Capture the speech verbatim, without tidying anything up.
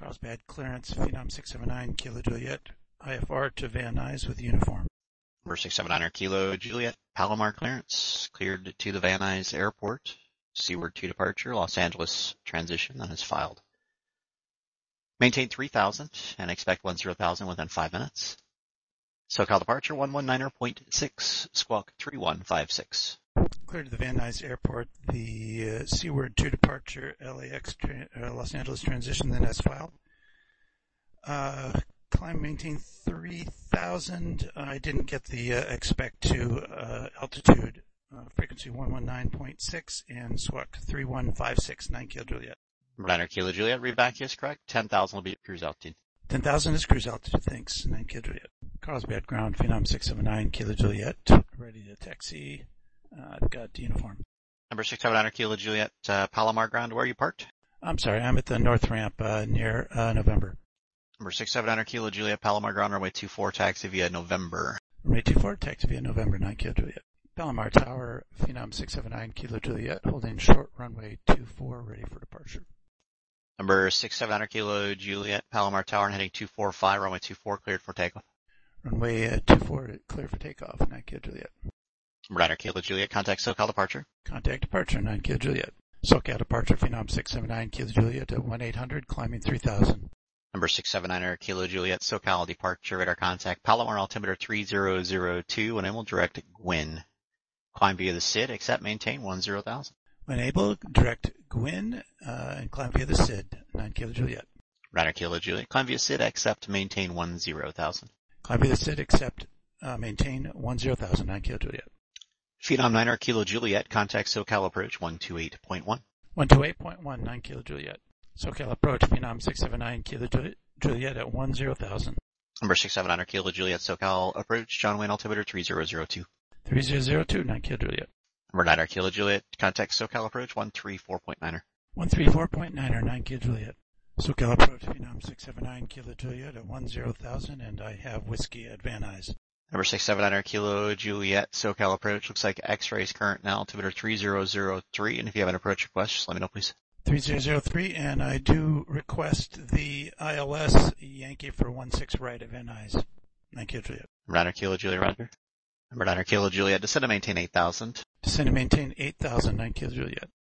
Carlsbad clearance, Phenom six seven nine, Kilo Juliet, I F R to Van Nuys with uniform. Number six seven nine Kilo Juliet, Palomar clearance, cleared to the Van Nuys Airport. Seaward to departure, Los Angeles transition, that is filed. Maintain three thousand and expect ten thousand within five minutes. SoCal departure one one niner point six, squawk three one five six. Cleared to the Van Nuys Airport, the uh, Seaward to departure, L A X, tra- uh, Los Angeles transition, then as filed. Uh, climb maintain three thousand. I didn't get the uh, expect to uh, altitude, uh, frequency one one nine point six and squawk three one five six, nine Kilo Juliet. Niner Kilo Juliet, read back is correct. ten thousand will be at cruise altitude. ten thousand is cruise altitude, thanks, nine Kilo Juliet. Carlsbad ground, Phenom six seven nine, Kilo Juliet, ready to taxi. Uh, I've got uniform. Number six seven nine Kilo Juliet, uh, Palomar ground, where are you parked? I'm sorry, I'm at the north ramp uh, near uh, November. Number six seven nine Kilo Juliet, Palomar ground, runway two four, taxi via November. Runway two four, taxi via November, nine Kilo Juliet. Palomar Tower, Phenom six seven nine, Kilo Juliet, holding short runway two four, ready for departure. Number six seven nine Kilo Juliet, Palomar Tower, and heading two four five, runway two four, cleared for takeoff. Runway uh, two four, clear for takeoff, nine Kilo Juliet. Niner Kilo Juliet, contact SoCal departure. Contact departure, nine Kilo Juliet. SoCal departure, Phenom six seven nine, Kilo Juliet at one eight hundred, climbing three thousand. Number six seven nine Kilo Juliet, SoCal departure, radar contact, Palomar altimeter three zero zero two, and able direct Gwin. Climb via the S I D, accept, maintain one zero thousand. When able, direct Gwin, uh, and climb via the S I D, nine Kilo Juliet. Niner Kilo Juliet, climb via S I D, accept, maintain one zero thousand. Climb via the S I D, accept, uh, maintain one zero thousand, nine Kilo Juliet. Phenom niner Kilo Juliet, contact SoCal approach one two eight point one. one two eight point one, nine Kilo Juliet. SoCal approach, Phenom six seven nine, Kilo Juliet at one zero thousand. Number six seven nine Kilo Juliet, SoCal approach, John Wayne altimeter three zero zero two. three zero zero two, nine Kilo Juliet. Number niner Kilo Juliet, contact SoCal approach one three four point nine. one three four point nine, nine Kilo Juliet. SoCal approach, Phenom six seven nine, Kilo Juliet at one zero thousand, and I have whiskey at Van Nuys. Number six seven nine Kilo Juliet, SoCal approach, looks like X-rays current now, altimeter three zero zero three, and if you have an approach request, just let me know please. three zero zero three, and I do request the I L S Yankee for one six right at Van Nuys, nine Kilo Juliet. Number niner Kilo Juliet, Roger. Number niner Kilo Juliet, descend to maintain eight thousand. Descend to maintain eight thousand, nine Kilo Juliet.